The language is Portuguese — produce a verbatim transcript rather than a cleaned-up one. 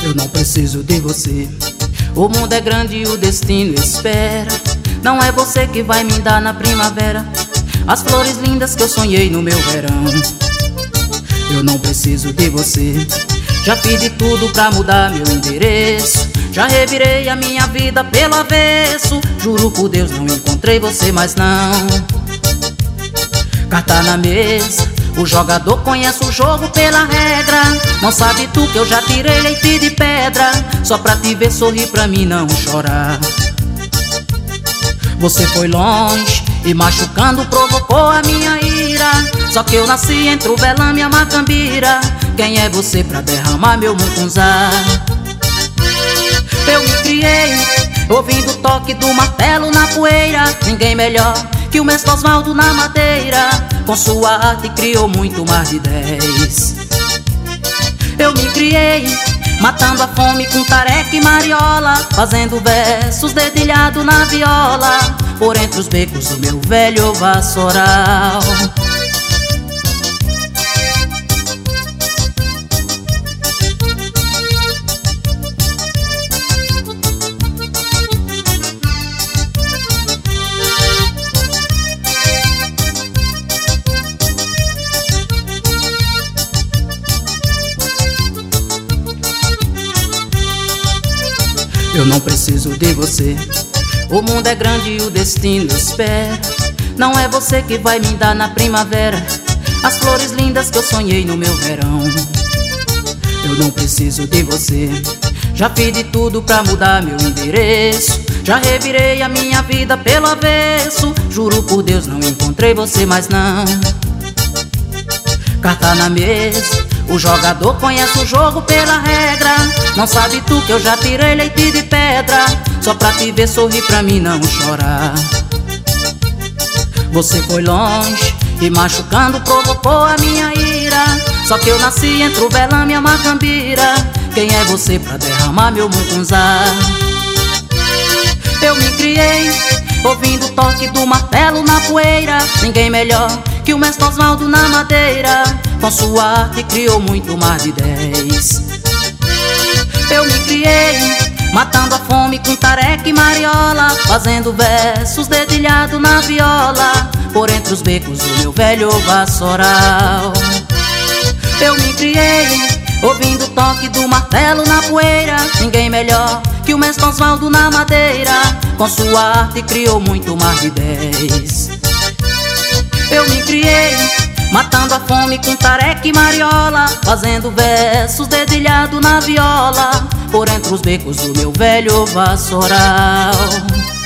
Eu não preciso de você. O mundo é grande e o destino espera. Não é você que vai me dar na primavera as flores lindas que eu sonhei no meu verão. Eu não preciso de você. Já fiz de tudo pra mudar meu endereço. Já revirei a minha vida pelo avesso. Juro por Deus, não encontrei você, mas não. Carta na mesa, o jogador conhece o jogo pela regra. Não sabe tu que eu já tirei leite de pedra só pra te ver sorrir, pra mim não chorar. Você foi longe e machucando provocou a minha ira. Só que eu nasci entre o velame e a macambira. Quem é você pra derramar meu mucunzá? Eu me criei ouvindo o toque do martelo na poeira. Ninguém melhor que o mestre Osvaldo na madeira. Com sua arte criou muito mais de dez. Eu me criei matando a fome com tareca e mariola, fazendo versos dedilhado na viola, por entre os becos do meu velho vassoural. Eu não preciso de você. O mundo é grande e o destino espera. Não é você que vai me dar na primavera as flores lindas que eu sonhei no meu verão. Eu não preciso de você. Já fiz de tudo pra mudar meu endereço. Já revirei a minha vida pelo avesso. Juro por Deus, não encontrei você, mas não. Carta na mesa, o jogador conhece o jogo pela regra. Não sabe tu que eu já tirei leite de pedra só pra te ver sorrir, pra mim não chorar. Você foi longe e machucando provocou a minha ira. Só que eu nasci entre o velame e a macambira. Quem é você pra derramar meu mucunzá? Eu me criei ouvindo o toque do martelo na poeira. Ninguém melhor que o mestre Osvaldo na madeira. Com sua arte criou muito mais de dez. Eu me criei matando a fome com tareca e mariola, fazendo versos dedilhado na viola, por entre os becos do meu velho vassoural. Eu me criei ouvindo o toque do martelo na poeira. Ninguém melhor que o mestre Osvaldo na madeira. Com sua arte criou muito mais de dez. Eu me criei matando a fome com tareca e mariola, fazendo versos dedilhado na viola, por entre os becos do meu velho vassoural.